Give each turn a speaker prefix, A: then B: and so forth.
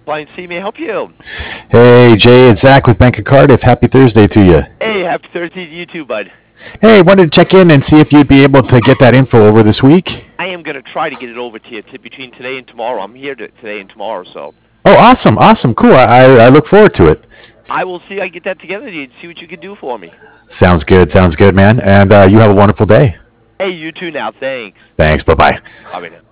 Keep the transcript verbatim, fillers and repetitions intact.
A: Blind C, may I help you?
B: Hey, Jay, it's Zach with Bank of Cardiff. Happy Thursday to you.
A: Hey, happy Thursday to you too, bud.
B: Hey, wanted to check in and see if you'd be able to get that info over this week.
A: I am going to try to get it over to you t- between today and tomorrow. I'm here to, today and tomorrow, so
B: Oh, awesome, awesome, cool. I, I look forward to it.
A: I will see I get that together to you and see what you can do for me.
B: Sounds good, sounds good, man. And uh, you have a wonderful day.
A: Hey, you too now. Thanks.
B: Thanks, bye bye.
A: All right now.